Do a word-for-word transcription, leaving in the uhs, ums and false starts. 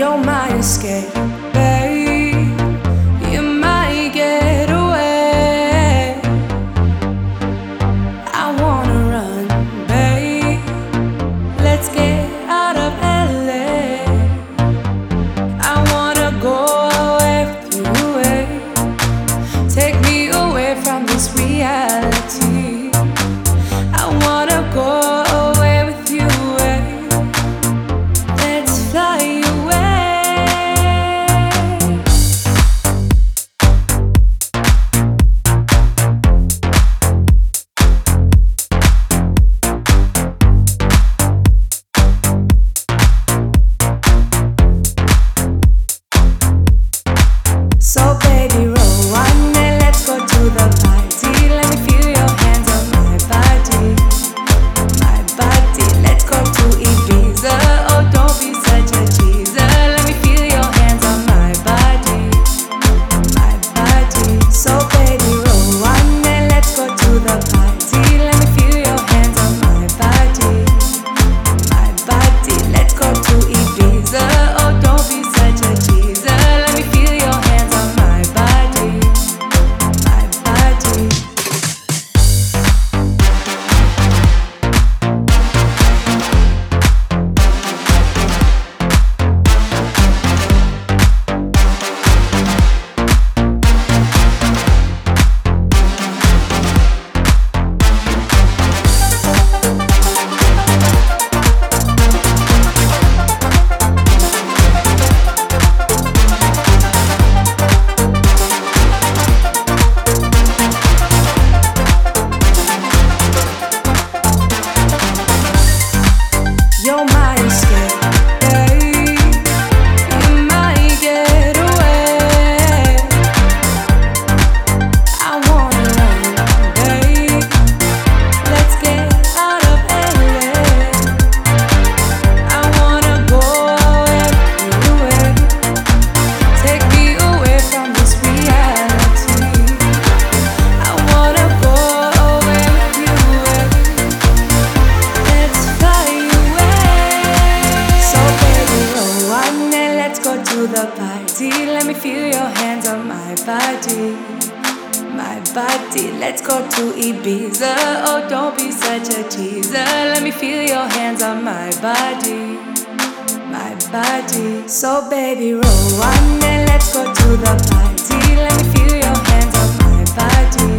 You're my escape, babe. You might get away. I wanna run, babe. Let's get out of L A. I wanna go away with you, away. Take me away from this reality. I wanna go away with you, away. Let's fly away. So baby, roll one and let's go to the party. Let me feel your hands on my body, my body. Let's go to Ibiza. Oh, don't be such a teaser. Let me feel your hands on my body, my body. So baby, roll one and let's go to the party. Let me feel your hands on my body, my body. Let's go to Ibiza. Oh, don't be such a teaser. Let me feel your hands on my body, my body. You're my escape, babe. You might get away. I wanna run, babe. Let's get out of L A. I wanna go away with you, away. Take me away from this reality. I wanna go away with you, away. Let's fly away. So baby, roll one and let's go to the party. Let me feel your hands on my body, my body. Let's go to Ibiza. Oh, don't be such a teaser. Let me feel your hands on my body, my body. So baby, roll one and let's go to the party. Let me feel your hands on my body,